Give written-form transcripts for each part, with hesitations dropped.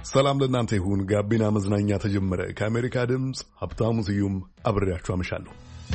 ሰላም ለእናንተ ይሁን። ጋቢና መዝናኛ ተጀመረ። ከአሜሪካ ድምፅ ሀብታሙ ስዩም አብሬያችሁ አመሻለሁ።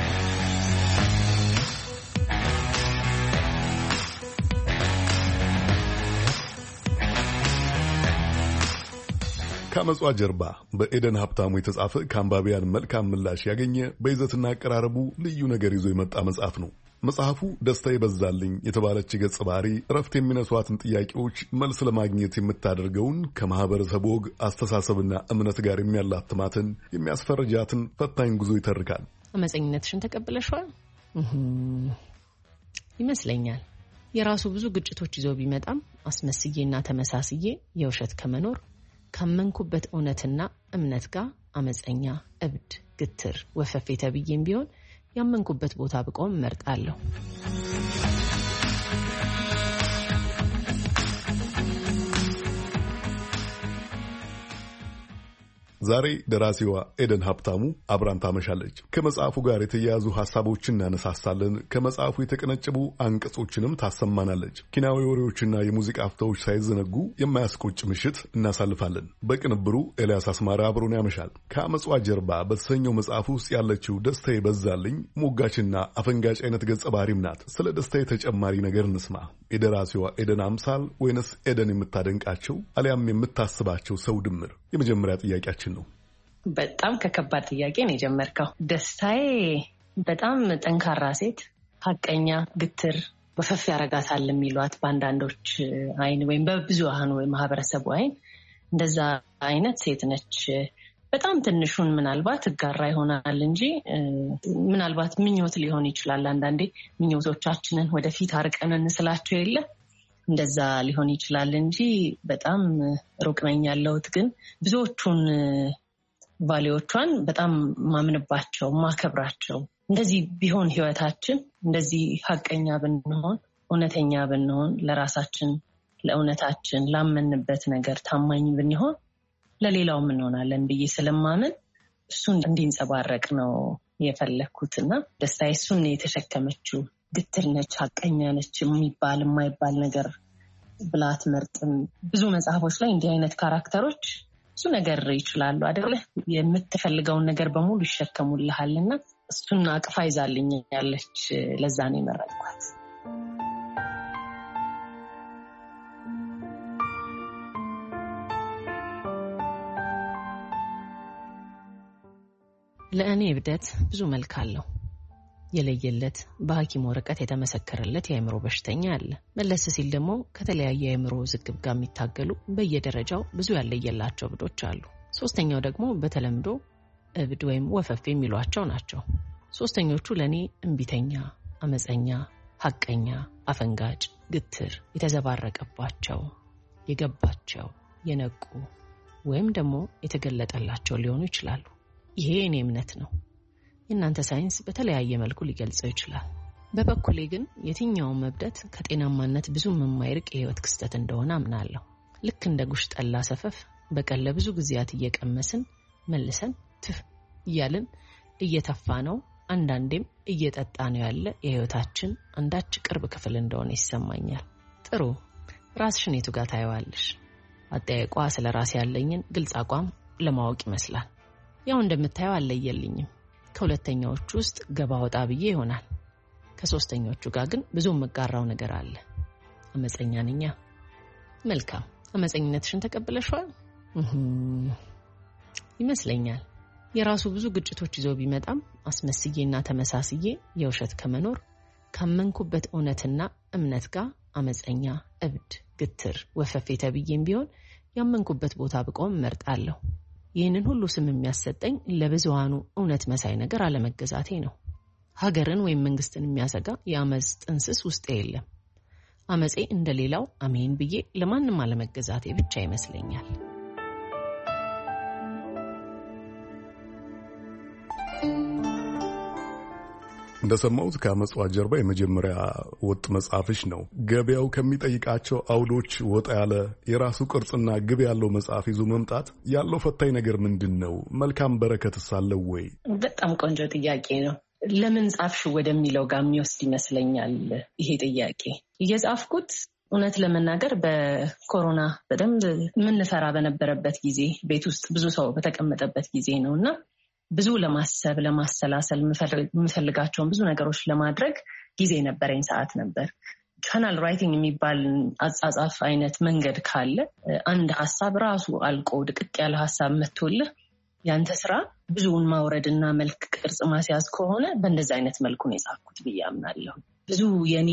ከአመጿ ጀርባ በኤደን ሀብታሙ የተጻፈ ከአንባቢያን መልካም ምላሽ ያገኘ በይዘትና አቀራረቡ ልዩ ነገር ይዞ የመጣ መጽሐፍ ነው። መጽሐፉ ደስታ ይበዛልኝ የተባለች ገጸ ባህሪ እረፍት የሚነሷትን ጥያቄዎች መልስ ለማግኘት የምታደርገውን ከማህበረሰቡ ወግ፣ አስተሳሰብና እምነት ጋር የሚያላትማትን የሚያስፈርጃትን ፈታኝ ጉዞ ይተርካል። አመፀኝነትሽን ተቀብለሽዋል ይመስለኛል። የራሱ ብዙ ግጭቶች ይዞ ቢመጣም አስመስዬና ተመሳስዬ የውሸት ከመኖር ካመንኩበት እውነትና እምነት ጋር አመፀኛ፣ እብድ፣ ግትር፣ ወፈፌ ተብዬም ቢሆን ያመንኩበት ቦታ ብቆም መርጣለሁ። ዛሬ ደራሲዋ ኤደን ሀብታሙ አብራን ታመሻለች። ከመጽሐፉ ጋር የተያያዙ ሐሳቦችን እናነሳሳለን። ከመጽሐፉ የተቀነጨቡ አንቀጾችንም ታሰማናለች። ኪናዊ ወሬዎችና የሙዚቃ አፍታዎች ሳይዘነጉ የማያስቆጭ ምሽት እናሳልፋለን። በቅንብሩ ኤልያስ አስማራ አብሮን ያመሻል። ከአመጿ ጀርባ በተሰኘው መጽሐፍ ውስጥ ያለችው ደስታ ይበዛልኝ ሞጋችና አፈንጋጭ አይነት ገጸ ባህሪም ናት። ስለ ደስታ ተጨማሪ ነገር እንስማ። የደራሲዋ ኤደን አምሳል ወይንስ ኤደን የምታደንቃቸው አሊያም የምታስባቸው ሰው ድምር? የመጀመሪያ ጥያቄያችን ነው። በጣም ከከባድ ጥያቄ ነው የጀመርከው። ደስታዬ በጣም ጠንካራ ሴት፣ ሀቀኛ፣ ግትር፣ ወፈፍ ያረጋታል የሚሏት በአንዳንዶች አይን ወይም በብዙሃኑ ማህበረሰቡ አይን እንደዛ አይነት ሴት ነች። በጣም ትንሹን ምናልባት እጋራ ይሆናል እንጂ ምናልባት ምኞት ሊሆን ይችላል። አንዳንዴ ምኞቶቻችንን ወደፊት አርቀን እንስላቸው የለ እንደዛ ሊሆን ይችላል እንጂ በጣም ሩቅ ነኝ ያለሁት። ግን ብዙዎቹን ቫሊዎቿን በጣም ማምንባቸው፣ ማከብራቸው፣ እንደዚህ ቢሆን ህይወታችን እንደዚህ ሀቀኛ ብንሆን፣ እውነተኛ ብንሆን፣ ለራሳችን፣ ለእውነታችን፣ ላመንበት ነገር ታማኝ ብንሆን ለሌላውም እንሆናለን ብዬ ስለማምን እሱን እንዲንጸባረቅ ነው የፈለኩትና ደስታዬ እሱን የተሸከመችው። ግትር ነች፣ ሀቀኛ ነች የሚባል የማይባል ነገር ብላት መርጥም። ብዙ መጽሐፎች ላይ እንዲህ አይነት ካራክተሮች ብዙ ነገር ይችላሉ አይደለ? የምትፈልገውን ነገር በሙሉ ይሸከሙልሃልና እሱን አቅፋ ይዛልኝ ያለች። ለዛ ነው የመረጥኳት። ለእኔ እብደት ብዙ መልክ አለው። የለየለት በሐኪም ወረቀት የተመሰከረለት የአእምሮ በሽተኛ አለ። መለስ ሲል ደግሞ ከተለያየ የአእምሮ ውዝግብ ጋር የሚታገሉ በየደረጃው ብዙ ያለየላቸው እብዶች አሉ። ሶስተኛው ደግሞ በተለምዶ እብድ ወይም ወፈፍ የሚሏቸው ናቸው። ሶስተኞቹ ለእኔ እምቢተኛ፣ አመፀኛ፣ ሀቀኛ፣ አፈንጋጭ፣ ግትር፣ የተዘባረቀባቸው፣ የገባቸው፣ የነቁ ወይም ደግሞ የተገለጠላቸው ሊሆኑ ይችላሉ። ይሄ የኔ እምነት ነው። የእናንተ ሳይንስ በተለያየ መልኩ ሊገልጸው ይችላል። በበኩሌ ግን የትኛውም እብደት ከጤናማነት ብዙም የማይርቅ የህይወት ክስተት እንደሆነ አምናለሁ። ልክ እንደ ጉሽ ጠላ ሰፈፍ በቀን ለብዙ ጊዜያት እየቀመስን መልሰን ትፍ እያልን እየተፋ ነው፣ አንዳንዴም እየጠጣ ነው ያለ የህይወታችን አንዳች ቅርብ ክፍል እንደሆነ ይሰማኛል። ጥሩ፣ ራስሽን የቱ ጋር ታየዋለሽ? አጠያየቋ ስለ ራሴ ያለኝን ግልጽ አቋም ለማወቅ ይመስላል። ያው እንደምታየው አለየልኝም። ከሁለተኛዎቹ ውስጥ ገባ ወጣ ብዬ ይሆናል። ከሶስተኞቹ ጋር ግን ብዙ መጋራው ነገር አለ። አመፀኛ ነኝ። መልካም፣ አመፀኝነትሽን ተቀብለሽዋል ይመስለኛል። የራሱ ብዙ ግጭቶች ይዞ ቢመጣም አስመስዬና ተመሳስዬ የውሸት ከመኖር ካመንኩበት እውነትና እምነት ጋር አመፀኛ፣ እብድ፣ ግትር፣ ወፈፌ ተብዬም ቢሆን ያመንኩበት ቦታ ብቆም መርጣለሁ። ይህንን ሁሉ ስም የሚያሰጠኝ ለብዙሃኑ እውነት መሳይ ነገር አለመገዛቴ ነው። ሀገርን ወይም መንግስትን የሚያሰጋ የአመፅ ጥንስስ ውስጤ የለም። አመፄ እንደሌላው አሜን ብዬ ለማንም አለመገዛቴ ብቻ ይመስለኛል። እንደሰማሁት ከአመጿ ጀርባ የመጀመሪያ ወጥ መጽሐፍሽ ነው። ገበያው ከሚጠይቃቸው አውዶች ወጣ ያለ የራሱ ቅርጽና ግብ ያለው መጽሐፍ ይዞ መምጣት ያለው ፈታኝ ነገር ምንድን ነው? መልካም በረከትስ አለው ወይ? በጣም ቆንጆ ጥያቄ ነው። ለምን ጻፍሽ ወደሚለው ጋር የሚወስድ ይመስለኛል ይሄ ጥያቄ። እየጻፍኩት እውነት ለመናገር በኮሮና በደንብ ምንፈራ በነበረበት ጊዜ ቤት ውስጥ ብዙ ሰው በተቀመጠበት ጊዜ ነውና ብዙ ለማሰብ ለማሰላሰል የምፈልጋቸውን ብዙ ነገሮች ለማድረግ ጊዜ ነበረኝ ሰዓት ነበር። ቻናል ራይቲንግ የሚባል አጻጻፍ አይነት መንገድ ካለ አንድ ሐሳብ ራሱ አልቆ ድቅቅ ያለ ሐሳብ መጥቶልህ ያንተ ስራ ብዙውን ማውረድና መልክ ቅርጽ ማስያዝ ከሆነ በእንደዚህ አይነት መልኩ ነው የጻፍኩት ብዬ አምናለሁ። ብዙ የኔ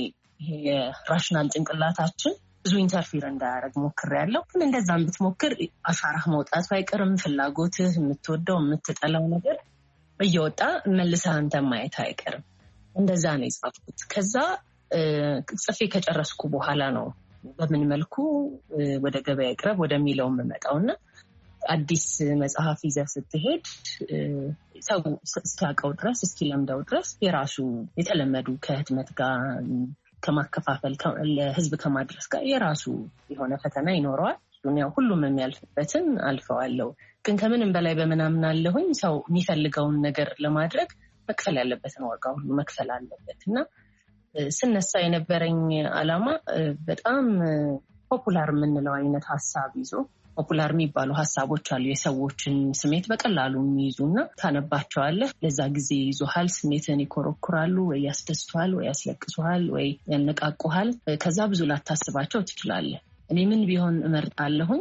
የራሽናል ጭንቅላታችን ብዙ ኢንተርፊር እንዳያደርግ ሞክሬያለሁ። ግን እንደዛም ብትሞክር አሻራህ መውጣቱ አይቀርም። ፍላጎትህ፣ የምትወደው የምትጠላው ነገር እየወጣ መልሰህ አንተ ማየት አይቀርም። እንደዛ ነው የጻፍኩት። ከዛ ጽፌ ከጨረስኩ በኋላ ነው በምን መልኩ ወደ ገበያ ይቅረብ ወደሚለው የምመጣውና አዲስ መጽሐፍ ይዘህ ስትሄድ ሰው እስኪያውቀው ድረስ እስኪለምደው ድረስ የራሱ የተለመዱ ከህትመት ጋር ከማከፋፈል ለህዝብ ከማድረስ ጋር የራሱ የሆነ ፈተና ይኖረዋል። ያው ሁሉም የሚያልፍበትን አልፈዋለሁ። ግን ከምንም በላይ በምናምን አለሁኝ ሰው የሚፈልገውን ነገር ለማድረግ መክፈል ያለበትን ዋጋ ሁሉ መክፈል አለበት እና ስነሳ የነበረኝ ዓላማ በጣም ፖፑላር የምንለው አይነት ሀሳብ ይዞ ፖፑላር የሚባሉ ሀሳቦች አሉ የሰዎችን ስሜት በቀላሉ የሚይዙና ታነባቸዋለህ። ለዛ ጊዜ ይዞሃል፣ ስሜትን ይኮረኩራሉ፣ ወይ ያስደስቱሃል፣ ወይ ያስለቅሱሃል፣ ወይ ያነቃቁሃል። ከዛ ብዙ ላታስባቸው ትችላለህ። እኔ ምን ቢሆን እመርጣለሁኝ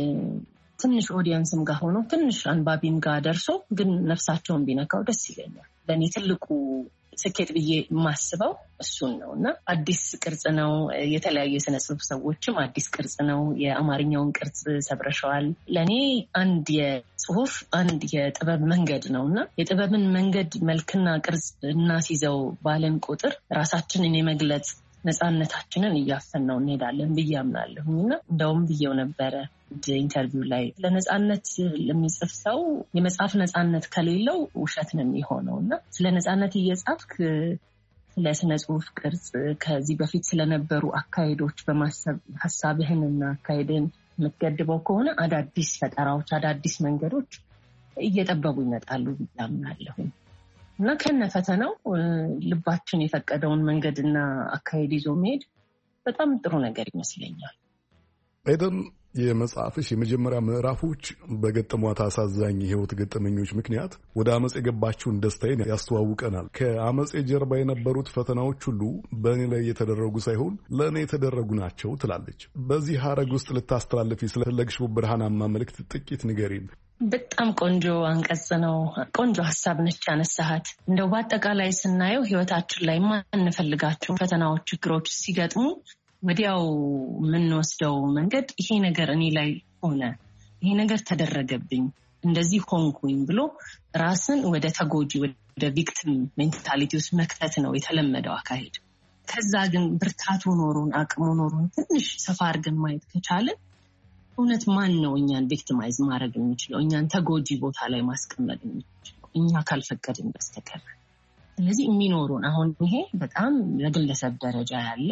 ትንሽ ኦዲየንስም ጋር ሆኖ ትንሽ አንባቢም ጋር ደርሶ ግን ነፍሳቸውን ቢነካው ደስ ይለኛል። ለእኔ ትልቁ ስኬት ብዬ የማስበው እሱን ነው እና አዲስ ቅርጽ ነው። የተለያዩ የስነ ጽሁፍ ሰዎችም አዲስ ቅርጽ ነው፣ የአማርኛውን ቅርጽ ሰብረሸዋል። ለእኔ አንድ የጽሁፍ አንድ የጥበብ መንገድ ነው እና የጥበብን መንገድ መልክና ቅርጽ እናስይዘው ባለን ቁጥር ራሳችንን የመግለጽ ነፃነታችንን እያፈናው እንሄዳለን ብዬ አምናለሁኝ እና እንደውም ብዬው ነበረ ኢንተርቪው ላይ ለነፃነት ለሚጽፍ ሰው የመጽሐፍ ነፃነት ከሌለው ውሸት ነው የሚሆነው እና ስለ ነፃነት እየጻፍክ ስለ ስነ ጽሁፍ ቅርጽ ከዚህ በፊት ስለነበሩ አካሄዶች በማሰብ ሀሳብህንና አካሄድን የምትገድበው ከሆነ አዳዲስ ፈጠራዎች አዳዲስ መንገዶች እየጠበቡ ይመጣሉ ብዬ አምናለሁኝ እና ከነፈተናው ልባችን የፈቀደውን መንገድና አካሄድ ይዞ መሄድ በጣም ጥሩ ነገር ይመስለኛል። ኤደን፣ የመጽሐፍሽ የመጀመሪያ ምዕራፎች በገጠሟት አሳዛኝ የህይወት ገጠመኞች ምክንያት ወደ አመጽ የገባችውን ደስታዬን ያስተዋውቀናል። ከአመጽ ጀርባ የነበሩት ፈተናዎች ሁሉ በእኔ ላይ የተደረጉ ሳይሆን ለእኔ የተደረጉ ናቸው ትላለች። በዚህ ሀረግ ውስጥ ልታስተላልፊ ስለፈለግሽው ብርሃናማ መልእክት ጥቂት ንገሪን። በጣም ቆንጆ አንቀጽ ነው። ቆንጆ ሀሳብ ነች ያነሳሃት። እንደው በአጠቃላይ ስናየው ህይወታችን ላይ ማንፈልጋቸው ፈተናዎች፣ ችግሮች ሲገጥሙ ወዲያው የምንወስደው መንገድ ይሄ ነገር እኔ ላይ ሆነ፣ ይሄ ነገር ተደረገብኝ፣ እንደዚህ ሆንኩኝ ብሎ ራስን ወደ ተጎጂ ወደ ቪክቲም ሜንታሊቲ ውስጥ መክተት ነው የተለመደው አካሄድ። ከዛ ግን ብርታቱ ኖሩን አቅሙ ኖሩን ትንሽ ሰፋ አድርገን ማየት ከቻለን እውነት ማን ነው እኛን ቪክቲማይዝ ማድረግ የሚችለው እኛን ተጎጂ ቦታ ላይ ማስቀመጥ የሚችለው እኛ ካልፈቀድን በስተቀር። ስለዚህ የሚኖሩን አሁን ይሄ በጣም ለግለሰብ ደረጃ ያለ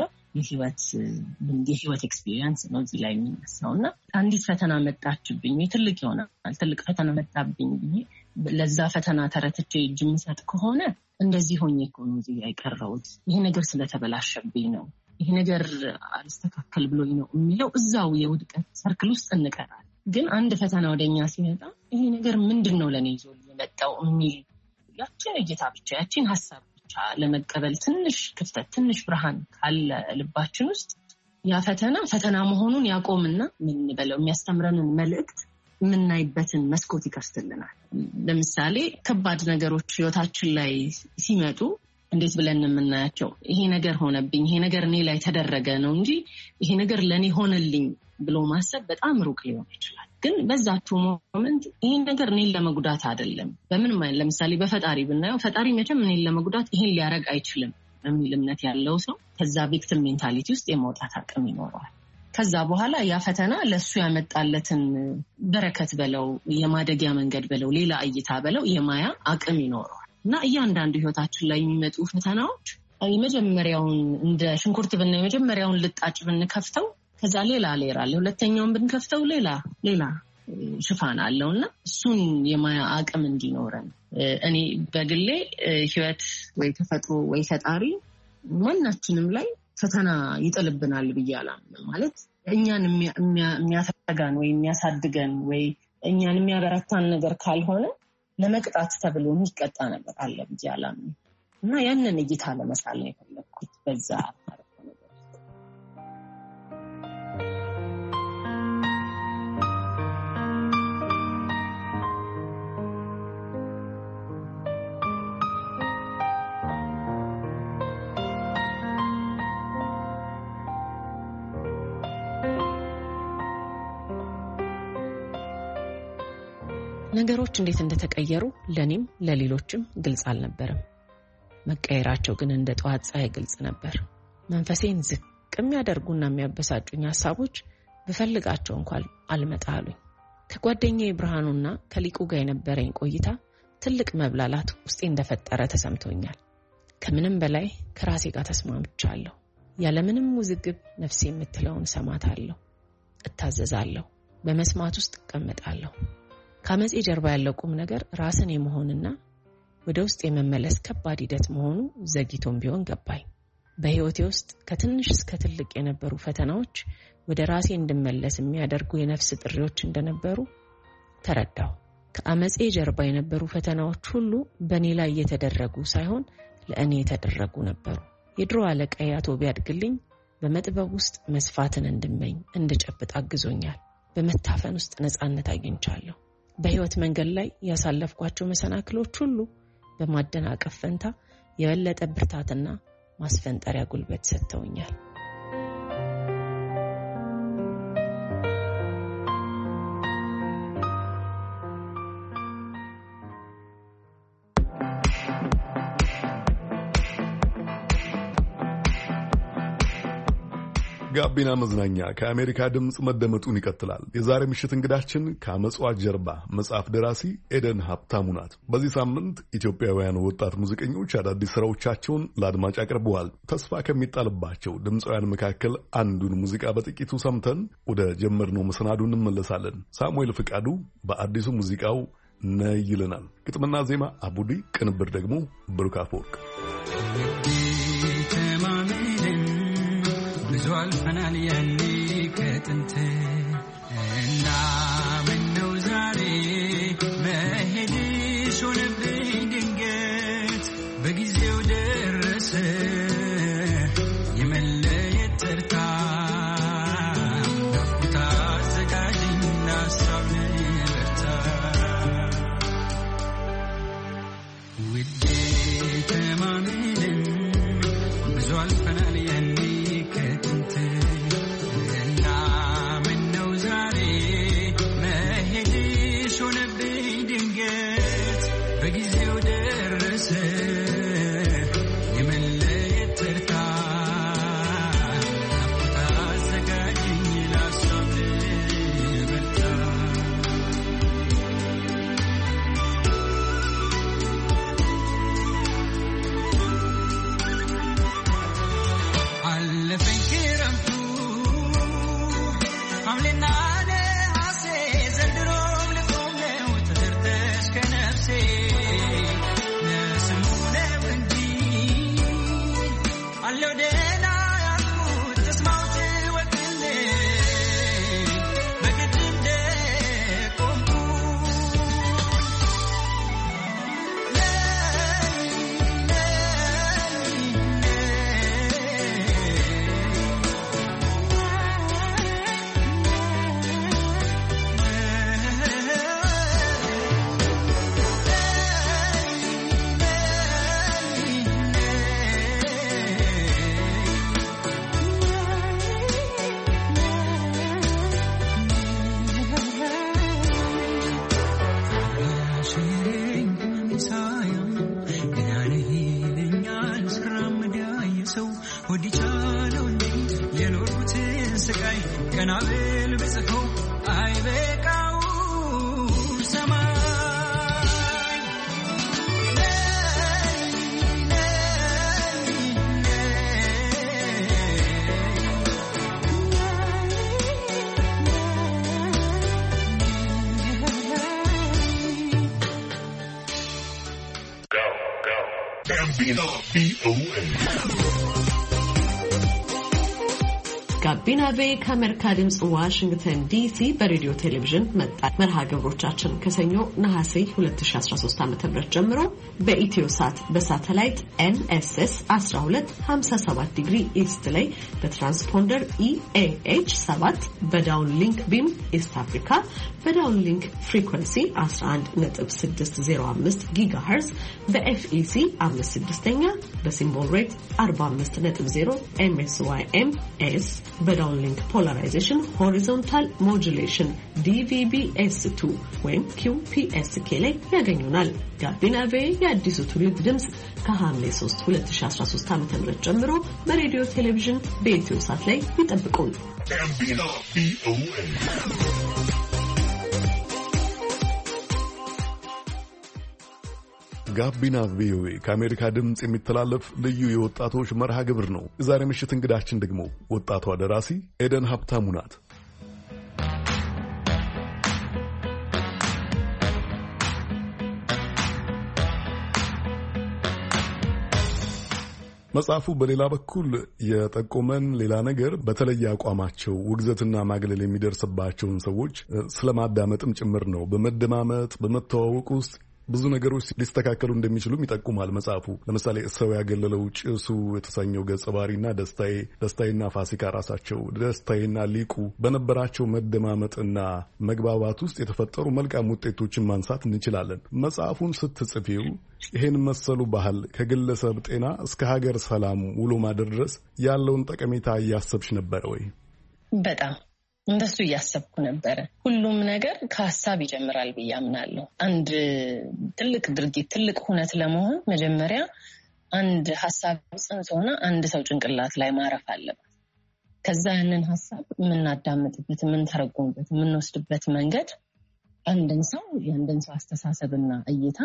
የህይወት ኤክስፒሪየንስ ነው እዚህ ላይ የሚነሳው እና አንዲት ፈተና መጣችብኝ ትልቅ ይሆናል ትልቅ ፈተና መጣብኝ ብዬ ለዛ ፈተና ተረትቼ እጅ የምሰጥ ከሆነ እንደዚህ ሆኜ እኮ ነው እዚህ የቀረሁት፣ ይሄ ነገር ስለተበላሸብኝ ነው፣ ይሄ ነገር አልስተካከል ብሎኝ ነው የሚለው እዛው የውድቀት ሰርክል ውስጥ እንቀራለን። ግን አንድ ፈተና ወደኛ ሲመጣ ይሄ ነገር ምንድን ነው ለእኔ ይዞ የመጣው የሚል ያችን እይታ ብቻ ያችን ሀሳብ ብቻ ለመቀበል ትንሽ ክፍተት ትንሽ ብርሃን ካለ ልባችን ውስጥ ያ ፈተና መሆኑን ያቆምና ምን በለው የሚያስተምረንን መልእክት የምናይበትን መስኮት ይከፍትልናል። ለምሳሌ ከባድ ነገሮች ህይወታችን ላይ ሲመጡ እንዴት ብለን የምናያቸው ይሄ ነገር ሆነብኝ፣ ይሄ ነገር እኔ ላይ ተደረገ ነው እንጂ ይሄ ነገር ለእኔ ሆነልኝ ብሎ ማሰብ በጣም ሩቅ ሊሆን ይችላል። ግን በዛችሁ ሞመንት ይሄ ነገር እኔን ለመጉዳት አይደለም በምንም አይነት ለምሳሌ በፈጣሪ ብናየው ፈጣሪ መቼም እኔን ለመጉዳት ይሄን ሊያደርግ አይችልም የሚል እምነት ያለው ሰው ከዛ ቪክቲም ሜንታሊቲ ውስጥ የመውጣት አቅም ይኖረዋል። ከዛ በኋላ ያ ፈተና ለሱ ያመጣለትን በረከት በለው የማደጊያ መንገድ በለው ሌላ እይታ በለው የማያ አቅም ይኖረዋል። እና እያንዳንዱ ህይወታችን ላይ የሚመጡ ፈተናዎች የመጀመሪያውን እንደ ሽንኩርት ብናየው የመጀመሪያውን ልጣጭ ብንከፍተው ከዛ ሌላ ሌራ አለ፣ ሁለተኛውን ብንከፍተው ሌላ ሽፋን አለውና እሱን የማያ አቅም እንዲኖረን እኔ በግሌ ህይወት ወይ ተፈጥሮ ወይ ፈጣሪ ማናችንም ላይ ፈተና ይጥልብናል ብያለሁ ማለት እኛን የሚያተጋን ወይ የሚያሳድገን ወይ እኛን የሚያበረታን ነገር ካልሆነ ለመቅጣት ተብሎ የሚቀጣ ነገር አለ ብያለሁ እና ያንን እይታ ለመሳል ነው የፈለኩት በዛ ነገሮች እንዴት እንደተቀየሩ ለኔም ለሌሎችም ግልጽ አልነበረም። መቀየራቸው ግን እንደ ጧት ፀሐይ ግልጽ ነበር። መንፈሴን ዝቅ የሚያደርጉና የሚያበሳጩኝ ሐሳቦች በፈልጋቸው እንኳን አልመጣሉኝ። ከጓደኛዬ ብርሃኑና ከሊቁ ጋር የነበረኝ ቆይታ ትልቅ መብላላት ውስጤ እንደፈጠረ ተሰምቶኛል። ከምንም በላይ ከራሴ ጋር ተስማምቻለሁ። ያለምንም ውዝግብ ነፍሴ የምትለውን ሰማታለሁ፣ እታዘዛለሁ፣ በመስማት ውስጥ እቀመጣለሁ። ከአመጽ ጀርባ ያለው ቁም ነገር ራስን የመሆንና ወደ ውስጥ የመመለስ ከባድ ሂደት መሆኑ ዘግይቶም ቢሆን ገባኝ። በህይወቴ ውስጥ ከትንሽ እስከ ትልቅ የነበሩ ፈተናዎች ወደ ራሴ እንድመለስ የሚያደርጉ የነፍስ ጥሪዎች እንደነበሩ ተረዳሁ። ከአመጽ ጀርባ የነበሩ ፈተናዎች ሁሉ በእኔ ላይ የተደረጉ ሳይሆን ለእኔ የተደረጉ ነበሩ። የድሮ አለቃዬ አቶ ቢያድግልኝ በመጥበብ ውስጥ መስፋትን እንድመኝ እንድጨብጥ አግዞኛል። በመታፈን ውስጥ ነፃነት አግኝቻለሁ። በህይወት መንገድ ላይ ያሳለፍኳቸው መሰናክሎች ሁሉ በማደናቀፍ ፈንታ የበለጠ ብርታትና ማስፈንጠሪያ ጉልበት ሰጥተውኛል። ጋቢና መዝናኛ ከአሜሪካ ድምፅ መደመጡን ይቀጥላል። የዛሬ ምሽት እንግዳችን ከአመጽዋ ጀርባ መጽሐፍ ደራሲ ኤደን ሀብታሙ ናት። በዚህ ሳምንት ኢትዮጵያውያን ወጣት ሙዚቀኞች አዳዲስ ስራዎቻቸውን ለአድማጭ አቅርበዋል። ተስፋ ከሚጣልባቸው ድምፃውያን መካከል አንዱን ሙዚቃ በጥቂቱ ሰምተን ወደ ጀመርነው መሰናዱ እንመለሳለን። ሳሙኤል ፍቃዱ በአዲሱ ሙዚቃው ነይ ይለናል። ግጥምና ዜማ አቡዲ፣ ቅንብር ደግሞ ብሩክ አፈወርቅ። ብዙ አልፈናል ያኔ ከጥንት እና ምነው ዛሬ መሄድሽ ሆነብኝ ድንገት በጊዜው ደረሰ የመለየት ተርታ ናፍቆት አዘጋጅኝ ላሳብ በርታ ውዴ ተማምነን ብዙ አልፈናል ያኔ ጋቢና ቬ ከአሜሪካ ድምጽ ዋሽንግተን ዲሲ በሬዲዮ ቴሌቪዥን መጣ። መርሃ ግብሮቻችን ከሰኞ ነሐሴ 2013 ዓ.ም ጀምሮ በኢትዮሳት በሳተላይት NSS 1257 ዲግሪ ኢስት ላይ በትራንስፖንደር EAH 7 በዳውንሊንክ ቢም ኢስት አፍሪካ በዳውንሊንክ ፍሪኩዌንሲ 11.605 ጊጋሄርዝ በFEC 56ኛ በሲምቦል ሬት 45.0 MSYMS በዳውንሊንክ ፖላራይዜሽን ሆሪዞንታል ሞጁሌሽን DVB-S2 ወይም QPSK ላይ ያገኙናል። ጋቢና ቬ የአዲሱ ትውልድ ድምጽ ከሐምሌ 3 2013 ዓ.ም ጀምሮ በሬዲዮ ቴሌቪዥን በኢትዮሳት ላይ ይጠብቁን። ጋቢና ቪኦኤ ከአሜሪካ ድምጽ የሚተላለፍ ልዩ የወጣቶች መርሃ ግብር ነው። የዛሬ ምሽት እንግዳችን ደግሞ ወጣቷ ደራሲ ኤደን ሀብታሙ ናት። መጽሐፉ በሌላ በኩል የጠቆመን ሌላ ነገር በተለየ አቋማቸው ውግዘትና ማግለል የሚደርስባቸውን ሰዎች ስለማዳመጥም ጭምር ነው። በመደማመጥ በመተዋወቅ ውስጥ ብዙ ነገሮች ሊስተካከሉ እንደሚችሉም ይጠቁማል መጽሐፉ። ለምሳሌ ሰው ያገለለው ጭሱ የተሰኘው ገጸ ባህሪና ደስታዬና ፋሲካ ራሳቸው ደስታዬና ሊቁ በነበራቸው መደማመጥና መግባባት ውስጥ የተፈጠሩ መልካም ውጤቶችን ማንሳት እንችላለን። መጽሐፉን ስትጽፊው ይሄን መሰሉ ባህል ከግለሰብ ጤና እስከ ሀገር ሰላም ውሎ ማደር ድረስ ያለውን ጠቀሜታ እያሰብሽ ነበረ ወይ? በጣም እንደሱ እያሰብኩ ነበረ። ሁሉም ነገር ከሐሳብ ይጀምራል ብዬ አምናለሁ። አንድ ትልቅ ድርጊት ትልቅ ሁነት ለመሆን መጀመሪያ አንድ ሐሳብ ጽንሰ ሆነ አንድ ሰው ጭንቅላት ላይ ማረፍ አለበት። ከዛ ያንን ሐሳብ የምናዳምጥበት፣ የምንተረጉምበት፣ የምንወስድበት መንገድ የአንድን ሰው አስተሳሰብና እይታ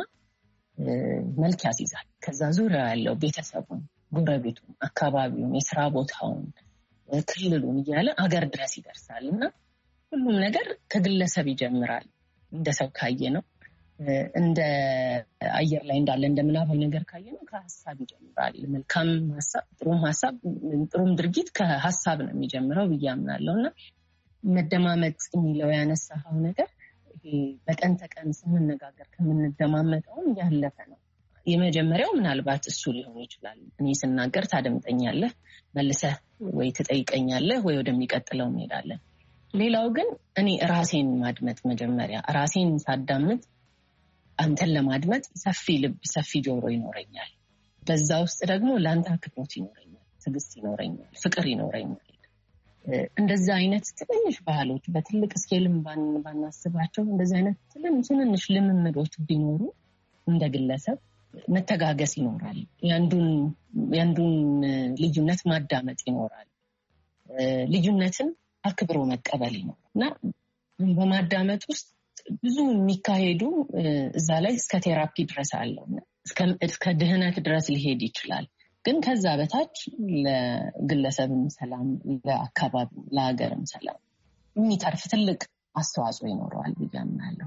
መልክ ያስይዛል። ከዛ ዙሪያ ያለው ቤተሰቡን፣ ጎረቤቱን፣ አካባቢውን፣ የስራ ቦታውን፣ ክልሉን እያለ አገር ድረስ ይደርሳል እና ሁሉም ነገር ከግለሰብ ይጀምራል። እንደ ሰው ካየ ነው እንደ አየር ላይ እንዳለ እንደ ምናባዊ ነገር ካየ ነው ከሐሳብ ይጀምራል። መልካም ሐሳብ፣ ጥሩም ድርጊት ከሐሳብ ነው የሚጀምረው ብዬ አምናለሁ እና መደማመጥ የሚለው ያነሳው ነገር ይሄ በቀን ተቀን ስንነጋገር ከምንደማመጠው ያለፈ ነው። የመጀመሪያው ምናልባት እሱ ሊሆን ይችላል። እኔ ስናገር ታደምጠኛለህ፣ መልሰህ ወይ ትጠይቀኛለህ ወይ ወደሚቀጥለው እንሄዳለን። ሌላው ግን እኔ ራሴን ማድመጥ፣ መጀመሪያ ራሴን ሳዳምጥ አንተን ለማድመጥ ሰፊ ልብ፣ ሰፊ ጆሮ ይኖረኛል። በዛ ውስጥ ደግሞ ለአንተ አክብሮት ይኖረኛል፣ ትዕግስት ይኖረኛል፣ ፍቅር ይኖረኛል። እንደዛ አይነት ትንንሽ ባህሎች በትልቅ ስኬልም ባናስባቸው እንደዛ አይነት ትንንሽ ልምምዶች ቢኖሩ እንደ ግለሰብ መተጋገስ ይኖራል። ያንዱን ልዩነት ማዳመጥ ይኖራል። ልዩነትን አክብሮ መቀበል ይኖራል እና በማዳመጥ ውስጥ ብዙ የሚካሄዱ እዛ ላይ እስከ ቴራፒ ድረስ አለው እና እስከ ድህነት ድረስ ሊሄድ ይችላል። ግን ከዛ በታች ለግለሰብም ሰላም፣ ለአካባቢ፣ ለሀገርም ሰላም የሚተርፍ ትልቅ አስተዋጽኦ ይኖረዋል ብዬ አምናለሁ።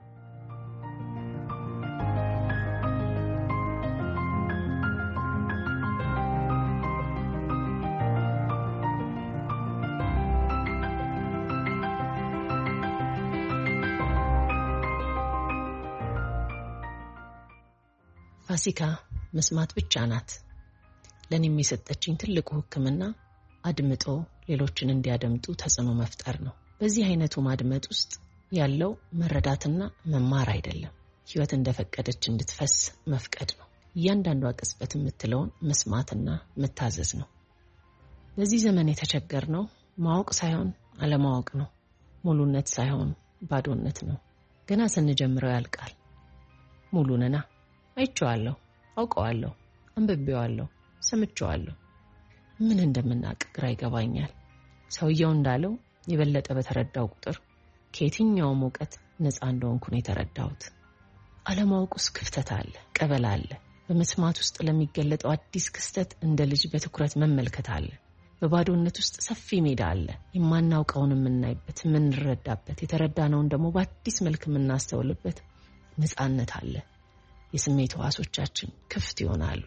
ፋሲካ መስማት ብቻ ናት። ለኔም የሰጠችኝ ትልቁ ሕክምና አድምጦ ሌሎችን እንዲያደምጡ ተጽዕኖ መፍጠር ነው። በዚህ አይነቱ ማድመጥ ውስጥ ያለው መረዳትና መማር አይደለም፣ ህይወት እንደፈቀደች እንድትፈስ መፍቀድ ነው። እያንዳንዷ ቅጽበት የምትለውን መስማትና መታዘዝ ነው። በዚህ ዘመን የተቸገርነው ማወቅ ሳይሆን አለማወቅ ነው። ሙሉነት ሳይሆን ባዶነት ነው። ገና ስንጀምረው ያልቃል። ሙሉ ነና አይቼዋለሁ፣ አውቀዋለሁ፣ አንብቤዋለሁ፣ ሰምቼዋለሁ። ምን እንደምናቅ ግራ ይገባኛል። ሰውየው እንዳለው የበለጠ በተረዳው ቁጥር ከየትኛውም እውቀት ነፃ እንደሆንኩ ነው የተረዳሁት። አለማወቅ ውስጥ ክፍተት አለ፣ ቀበል አለ። በመስማት ውስጥ ለሚገለጠው አዲስ ክስተት እንደ ልጅ በትኩረት መመልከት አለ። በባዶነት ውስጥ ሰፊ ሜዳ አለ፣ የማናውቀውን የምናይበት፣ የምንረዳበት፣ የተረዳነውን ደግሞ በአዲስ መልክ የምናስተውልበት ነፃነት አለ። የስሜት ሕዋሶቻችን ክፍት ይሆናሉ።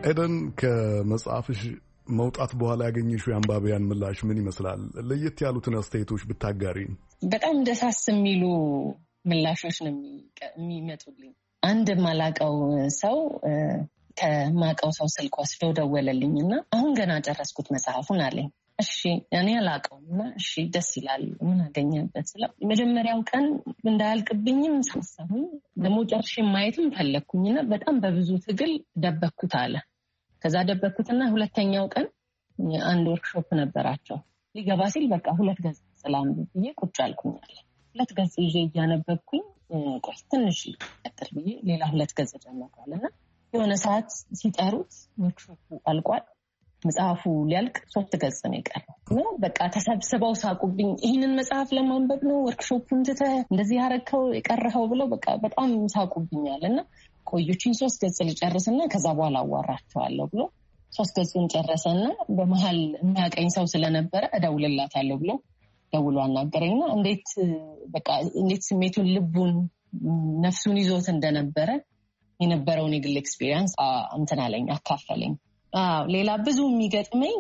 ኤደን ከመጽሐፍሽ መውጣት በኋላ ያገኘሽው የአንባቢያን ምላሽ ምን ይመስላል? ለየት ያሉትን አስተያየቶች ብታጋሪ። በጣም ደሳስ የሚሉ ምላሾች ነው የሚመጡልኝ። አንድ ማላቀው ሰው ከማቀው ሰው ስልክ ወስዶ ደወለልኝ እና አሁን ገና ጨረስኩት መጽሐፉን አለኝ። እሺ እኔ አላቀውም እና እሺ ደስ ይላል ምን አገኘበት ስለው መጀመሪያው ቀን እንዳያልቅብኝም ሳሳሁኝ ደግሞ ጨርሼ ማየትም ፈለግኩኝና በጣም በብዙ ትግል ደበኩት አለ። ከዛ ደበኩትና ሁለተኛው ቀን አንድ ወርክሾፕ ነበራቸው። ሊገባ ሲል በቃ 2 ገጽ ስላምብ ብዬ ቁጭ አልኩኛል። 2 ገጽ ይዤ እያነበብኩኝ ቆይ ትንሽ ቀጥል ብዬ ሌላ 2 ገጽ ጀመርኩና የሆነ ሰዓት ሲጠሩት ወርክሾፑ አልቋል። መጽሐፉ ሊያልቅ 3 ገጽ ነው የቀረው። በቃ ተሰብስበው ሳቁብኝ። ይህንን መጽሐፍ ለማንበብ ነው ወርክሾፑን ትተህ እንደዚህ ያረከው የቀረኸው ብለው በቃ በጣም ሳቁብኛልና ቆዩችን 3 ገጽ ልጨርስና ከዛ በኋላ አዋራቸዋለሁ ብሎ 3 ገጹን ጨረሰና በመሃል የሚያቀኝ ሰው ስለነበረ እደውልላታለሁ ብሎ ደውሎ አናገረኝና እንዴት ስሜቱን ልቡን ነፍሱን ይዞት እንደነበረ የነበረውን የግል ኤክስፒሪየንስ አለኝ አካፈለኝ። ሌላ ብዙ የሚገጥመኝ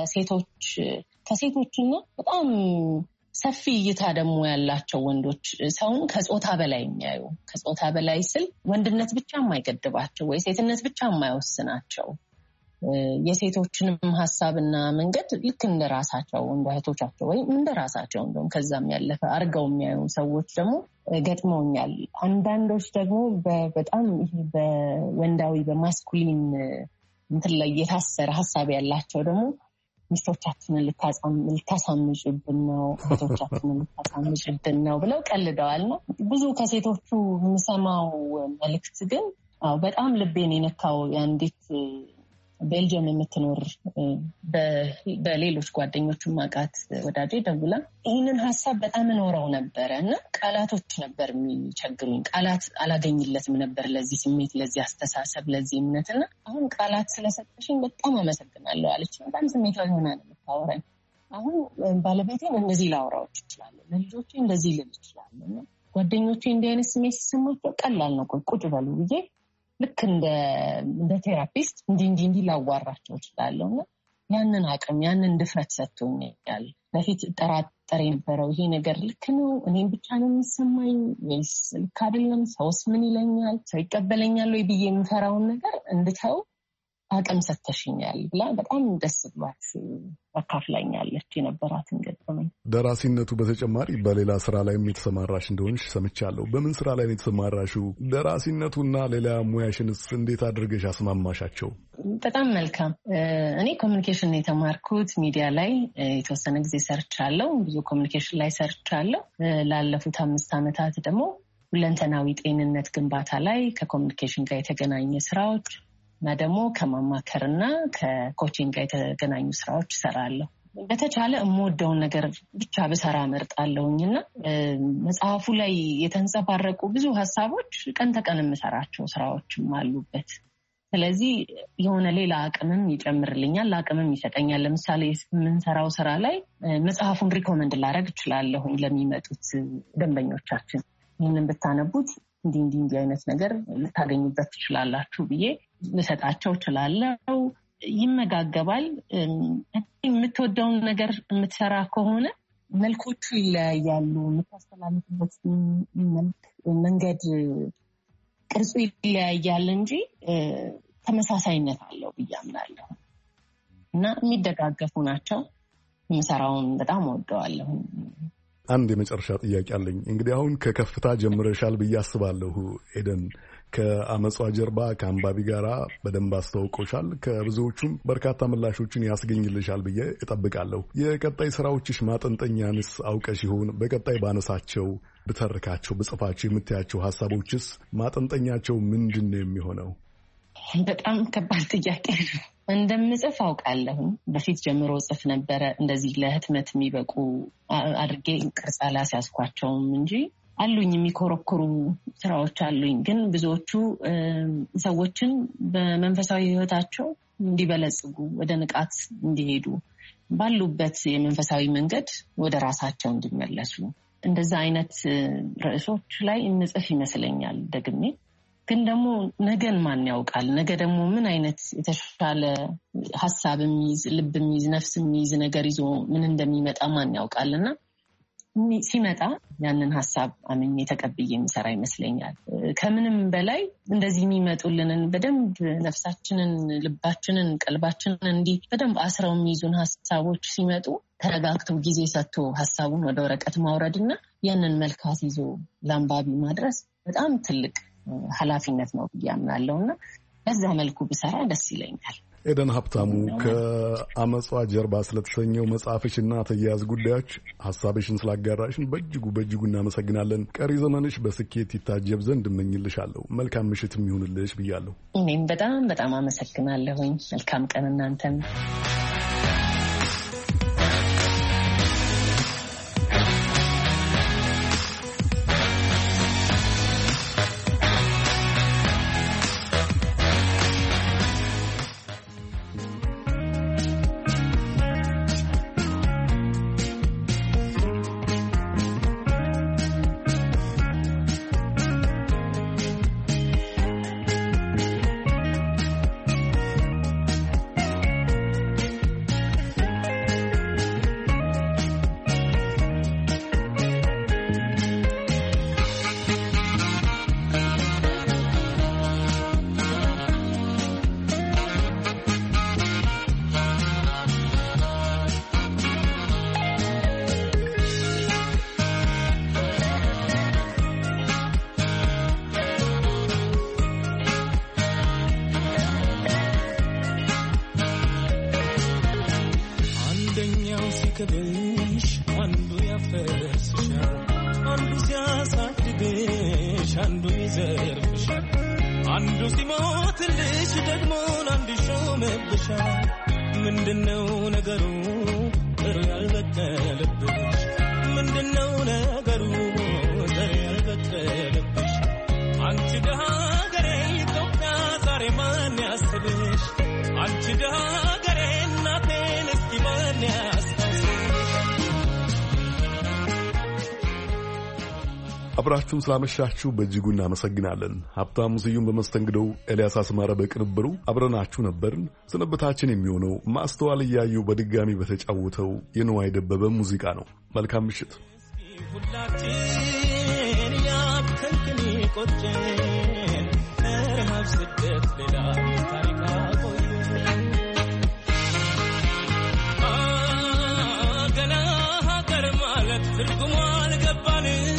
ከሴቶችና በጣም ሰፊ እይታ ደግሞ ያላቸው ወንዶች ሰውን ከጾታ በላይ የሚያዩ ከጾታ በላይ ስል ወንድነት ብቻ የማይገድባቸው ወይ ሴትነት ብቻ የማይወስናቸው የሴቶችንም ሀሳብና መንገድ ልክ እንደራሳቸው እንደ እህቶቻቸው ወይ እንደራሳቸው እንደውም ከዛም ያለፈ አርገው የሚያዩ ሰዎች ደግሞ ገጥመውኛል። አንዳንዶች ደግሞ በጣም በወንዳዊ በማስኩሊን እንትን ላይ የታሰረ ሀሳብ ያላቸው ደግሞ ሚስቶቻችንን ልታሳምጭብን ነው እህቶቻችንን ልታሳምጭብን ነው ብለው ቀልደዋል ነው። ብዙ ከሴቶቹ የምሰማው መልእክት ግን በጣም ልቤን የነካው የአንዲት ቤልጅየም የምትኖር በሌሎች ጓደኞቹ ማቃት ወዳጄ ደውላ ይህንን ሀሳብ በጣም እኖረው ነበረ እና ቃላቶች ነበር የሚቸግሩኝ። ቃላት አላገኝለትም ነበር ለዚህ ስሜት፣ ለዚህ አስተሳሰብ፣ ለዚህ እምነትና አሁን ቃላት ስለሰጠሽኝ በጣም አመሰግናለሁ አለች። በጣም ስሜታዊ ሆና ነው የምታወራኝ። አሁን ባለቤቴን እንደዚህ ላውራዎች እችላለሁ፣ ለልጆቼ እንደዚህ ልል እችላለሁ። ጓደኞቼ እንዲህ አይነት ስሜት ሲሰማቸው ቀላል ነው ቁጭ በሉ ብዬ ልክ እንደ ቴራፒስት እንዲህ ላዋራቸው እችላለሁ እና ያንን አቅም ያንን ድፍረት ሰጥቶኛል። በፊት ጠራጠር የነበረው ይሄ ነገር ልክ ነው እኔም ብቻ ነው የሚሰማኝ ወይስ ልክ አይደለም፣ ሰውስ ምን ይለኛል፣ ሰው ይቀበለኛል ወይ ብዬ የምፈራውን ነገር እንድተው አቅም ሰጥተሽኛል ብላ በጣም ደስ ብሏት አካፍላኛለች የነበራትን ገጠመኝ። ደራሲነቱ በተጨማሪ በሌላ ስራ ላይም የተሰማራሽ እንደሆንሽ ሰምቻለሁ። በምን ስራ ላይ ነው የተሰማራሽው? ደራሲነቱና ሌላ ሙያሽንስ እንዴት አድርገሽ አስማማሻቸው? በጣም መልካም። እኔ ኮሚኒኬሽን የተማርኩት ሚዲያ ላይ የተወሰነ ጊዜ ሰርቻለሁ። ብዙ ኮሚኒኬሽን ላይ ሰርቻለሁ። ላለፉት 5 ዓመታት ደግሞ ሁለንተናዊ ጤንነት ግንባታ ላይ ከኮሚኒኬሽን ጋር የተገናኘ ስራዎች እና ደግሞ ከማማከርና ከኮቺንግ ጋር የተገናኙ ስራዎች እሰራለሁ። በተቻለ የምወደውን ነገር ብቻ ብሰራ እመርጣለሁኝና መጽሐፉ ላይ የተንጸባረቁ ብዙ ሀሳቦች ቀን ተቀን የምሰራቸው ስራዎችም አሉበት። ስለዚህ የሆነ ሌላ አቅምም ይጨምርልኛል፣ አቅምም ይሰጠኛል። ለምሳሌ የምንሰራው ስራ ላይ መጽሐፉን ሪኮመንድ ላደርግ እችላለሁኝ ለሚመጡት ደንበኞቻችን። ይህንን ብታነቡት እንዲህ አይነት ነገር ልታገኙበት ትችላላችሁ ብዬ ልሰጣቸው እችላለሁ። ይመጋገባል። የምትወደውን ነገር የምትሰራ ከሆነ መልኮቹ ይለያያሉ። የምታስተላልፍበት መንገድ ቅርጹ ይለያያል እንጂ ተመሳሳይነት አለው ብዬ አምናለሁ እና የሚደጋገፉ ናቸው። የምሰራውን በጣም ወደዋለሁ። አንድ የመጨረሻ ጥያቄ አለኝ። እንግዲህ አሁን ከከፍታ ጀምረሻል ብዬ አስባለሁ ኤደን። ከአመጿ ጀርባ ከአንባቢ ጋራ በደንብ አስተዋውቆሻል። ከብዙዎቹም በርካታ ምላሾችን ያስገኝልሻል ብዬ እጠብቃለሁ። የቀጣይ ስራዎችሽ ማጠንጠኛንስ አውቀሽ ይሆን? በቀጣይ ባነሳቸው፣ ብተርካቸው፣ ብጽፋቸው የምታያቸው ሀሳቦችስ ማጠንጠኛቸው ምንድን ነው የሚሆነው? በጣም ከባድ ጥያቄ ነው። እንደምጽፍ አውቃለሁ። በፊት ጀምሮ ጽፍ ነበረ። እንደዚህ ለህትመት የሚበቁ አድርጌ ቅርጽ አላስያዝኳቸውም እንጂ አሉኝ፣ የሚኮረኩሩ ስራዎች አሉኝ። ግን ብዙዎቹ ሰዎችን በመንፈሳዊ ህይወታቸው እንዲበለጽጉ፣ ወደ ንቃት እንዲሄዱ፣ ባሉበት የመንፈሳዊ መንገድ ወደ ራሳቸው እንዲመለሱ እንደዛ አይነት ርዕሶች ላይ እንጽፍ ይመስለኛል ደግሜ። ግን ደግሞ ነገን ማን ያውቃል? ነገ ደግሞ ምን አይነት የተሻለ ሐሳብ የሚይዝ ልብ የሚይዝ ነፍስ የሚይዝ ነገር ይዞ ምን እንደሚመጣ ማን ያውቃልና ሲመጣ ያንን ሐሳብ አምኜ ተቀብዬ የሚሰራ ይመስለኛል። ከምንም በላይ እንደዚህ የሚመጡልንን በደንብ ነፍሳችንን፣ ልባችንን፣ ቀልባችንን እንዲህ በደንብ አስረው የሚይዙን ሐሳቦች ሲመጡ ተረጋግተው ጊዜ ሰጥቶ ሐሳቡን ወደ ወረቀት ማውረድና ያንን መልካት ይዞ ለአንባቢ ማድረስ በጣም ትልቅ ኃላፊነት ነው ብዬ አምናለሁና በዛ መልኩ ብሰራ ደስ ይለኛል። ኤደን ሀብታሙ ከአመጿ ጀርባ ስለተሰኘው መጽሐፍሽና ተያያዥ ጉዳዮች ሐሳብሽን ስላጋራሽን በእጅጉ እናመሰግናለን። ቀሪ ዘመንሽ በስኬት ይታጀብ ዘንድ እመኝልሻለሁ። መልካም ምሽትም ይሁንልሽ ብያለሁ። እኔም በጣም አመሰግናለሁኝ። መልካም ቀን እናንተም። አንዱ ያፈርስሻል አንዱ ሲያሳድግሽ አንዱ ይዘርፍሻል አንዱ ሲሞትልሽ ደግሞ አንዱ ሾመብሻል ምንድነው ነገሩ ዘር ያልበቀለብሽ ምንድነው ነገሩ ዘር ያልበቀለብሽ አንቺ ደሃ ሀገሬ ኢትዮጵያ ዛሬ ማን ያስብሽ አንቺ ደሃ ሀገሬ እናቴን እስኪ ማን አብራችሁን ስላመሻችሁ በእጅጉ እናመሰግናለን። ሀብታሙ ስዩም በመስተንግዶው፣ ኤልያስ አስማረ በቅንብሩ አብረናችሁ ነበርን። ስንብታችን የሚሆነው ማስተዋል እያዩ በድጋሚ በተጫወተው የነዋይ ደበበ ሙዚቃ ነው። መልካም ምሽት። ሁላችን ያብከንክኒ ቆጨን ረሃብ ስደት ሌላ ታሪክ አቆየ ገና ሀገር ማለት ትርጉሙ አልገባንም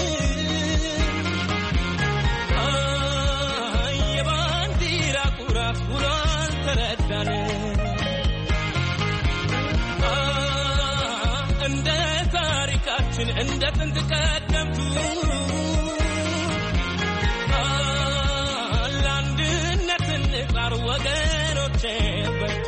እንደ ታሪካችን እንደ ጥንት ቀደምቱ ለአንድነት እንጣር ወገኖቼ በርቱ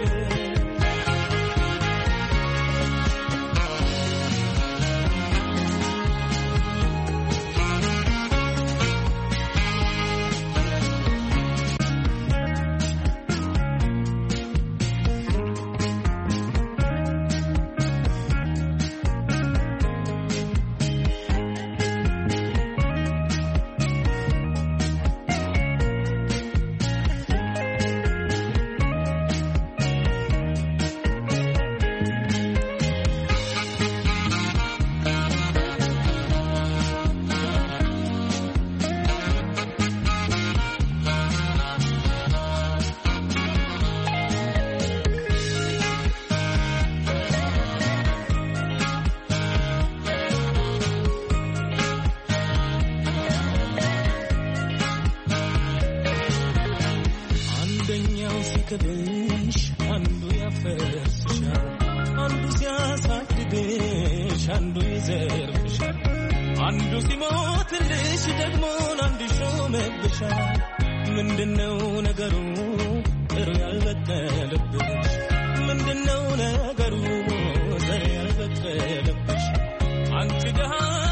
አንዱ ያፈርስሻል አንዱ ሲያሳድግሽ አንዱ ይዘርፍሻል አንዱ ሲሞትልሽ ደግሞ አንዱ ሾመብሻል ምንድነው ነገሩ ዘር ያልበቀለብሽ ምንድነው ነገሩ ዘር ያልበቀለብሽ አንቺ ደሃ